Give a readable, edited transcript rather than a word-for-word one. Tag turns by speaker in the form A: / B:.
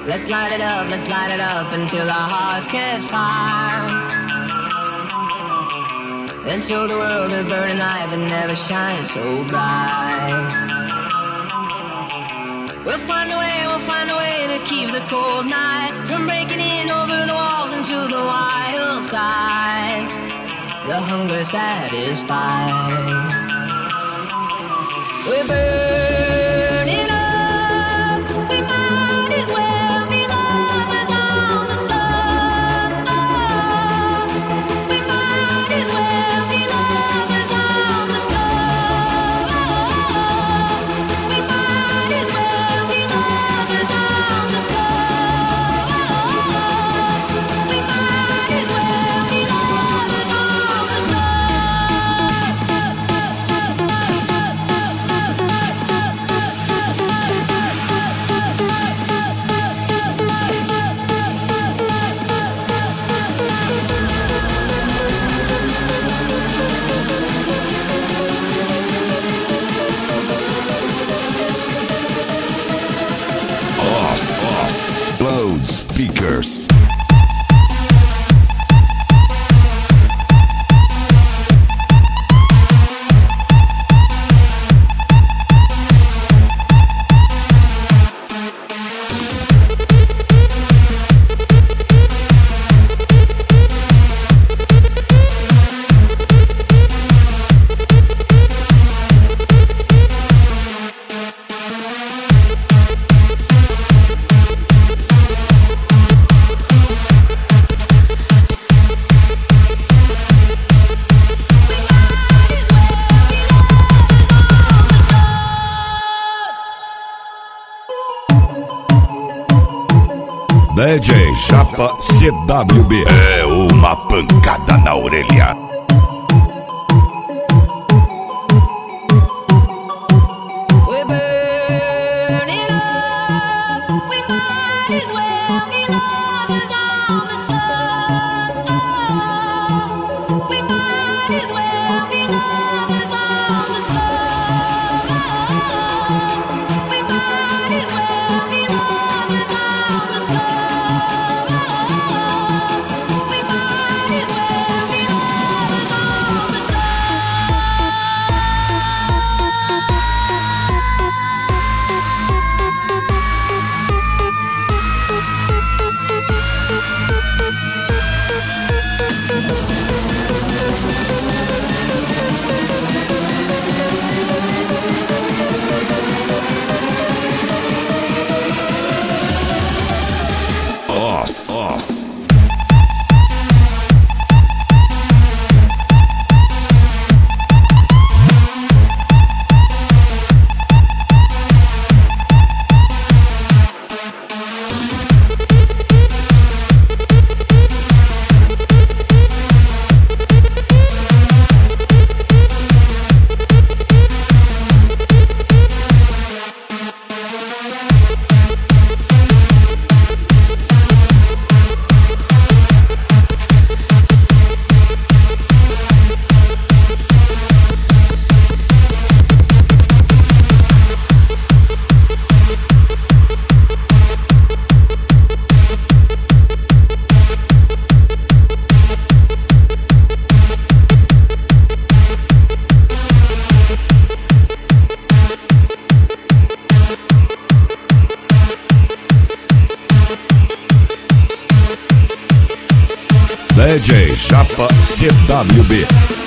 A: Let's light it up until our hearts catch fire. And show the world a burning light that never shines so bright. We'll find a way to keep the cold night from breaking in over the walls into the wild side. The hunger satisfied. We're burning up. We might as well be lovers on the sun. Oh, we might as well be lovers on the sun. Oh, we might as well be lovers on the sun. Oh, we might as well be lovers on the sun.
B: Loud speakers. DJ Japa CWB é uma pancada na orelha.
A: We're burning up. We might as well be lovers on the sun. Oh, we might as well be lovers on the sun. Oh, we might as well be lovers on the sun. Oh, we might as well be lovers on the sun.
B: Os. DJ Japa CWB.